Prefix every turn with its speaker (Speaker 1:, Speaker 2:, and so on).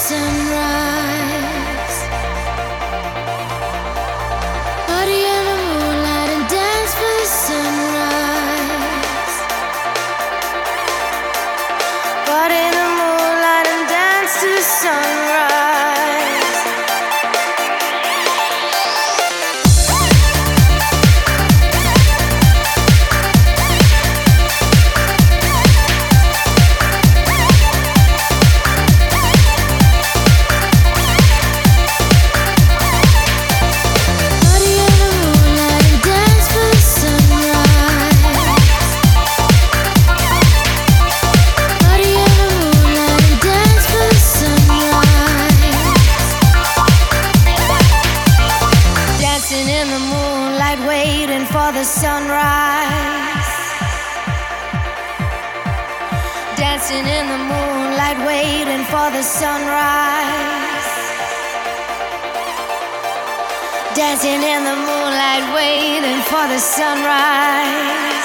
Speaker 1: sunrise. Party in the moonlight and dance for the sunrise. Party in the moonlight and dance to the sunrise. In the moonlight, waiting for the sunrise. Dancing in the moonlight, waiting for the sunrise. Dancing in the moonlight, waiting for the sunrise.